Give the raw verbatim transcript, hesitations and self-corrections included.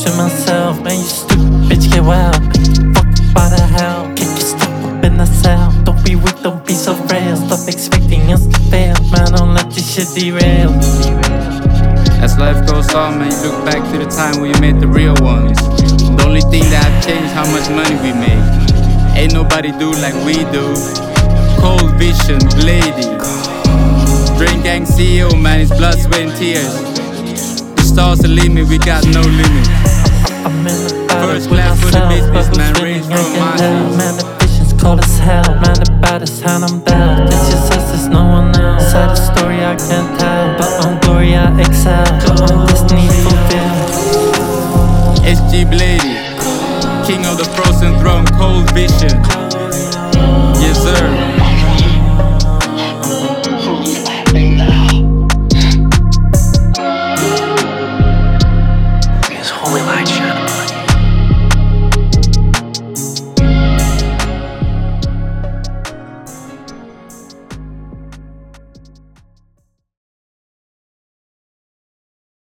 to myself, man, you stupid bitch, get wild. Fuck by the hell, kick your stuff up in the cell. Don't be weak, don't be so frail. Stop expecting us to fail, man, don't let this shit derail. As life goes on, man, you look back to the time when you made the real ones. The only thing that have changed how much money we make. Ain't nobody do like we do. Cold vision, Blady. Drain Gang C E O, man, it's blood, sweat and tears. The stars the limit, we got no limit. I'm in the battle First with class for the myself, business, but man, who's range winning, I from can my tell. seat. Man, the vision's cold as hell. Man, the baddest hand I'm dealt. This just us, there's no one else. Sad story I can't tell, but on glory I excel. On destiny fulfilled. S G Blady, king of the frozen throne, cold vision.